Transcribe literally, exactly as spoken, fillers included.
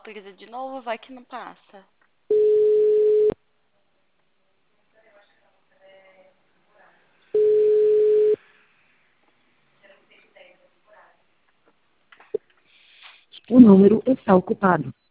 autoriza de novo, vai que não passa. O número está ocupado.